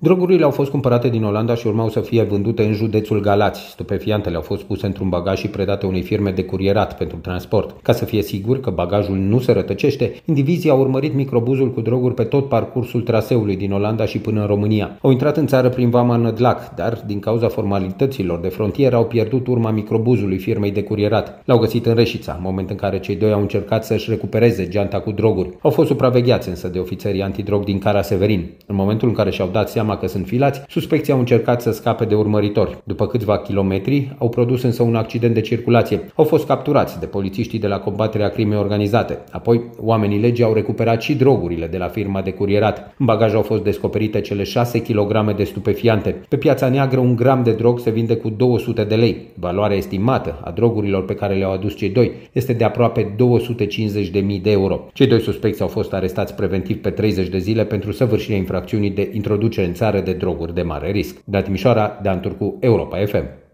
Drogurile au fost cumpărate din Olanda și urmau să fie vândute în județul Galați. Stupefiantele au fost puse într-un bagaj și predate unei firme de curierat pentru transport. Ca să fie sigur că bagajul nu se rătăcește, indivizii au urmărit microbuzul cu droguri pe tot parcursul traseului din Olanda și până în România. Au intrat în țară prin vama Nădlac, dar din cauza formalităților de frontieră au pierdut urma microbuzului firmei de curierat. L-au găsit în Reșița, moment în care cei doi au încercat să-și recupereze geanta cu droguri. Au fost supravegheați însă de ofițerii antidrog din Cara Severin. În momentul în care și-au dat seama că sunt filați, suspecții au încercat să scape de urmăritori. După câțiva kilometri, au produs însă un accident de circulație. Au fost capturați de polițiștii de la combaterea crimei organizate. Apoi, oamenii legii au recuperat și drogurile de la firma de curierat. În bagaj au fost descoperite cele 6 kg de stupefiante. Pe piața neagră, un gram de drog se vinde cu 200 de lei. Valoarea estimată a drogurilor pe care le-au adus cei doi este de aproape 250.000 de euro. Cei doi suspecți au fost arestați preventiv pe 30 de zile pentru săvârșirea infracțiunii de introducere în țară de droguri de mare risc. De la Timișoara, Dan Turcu, Europa FM.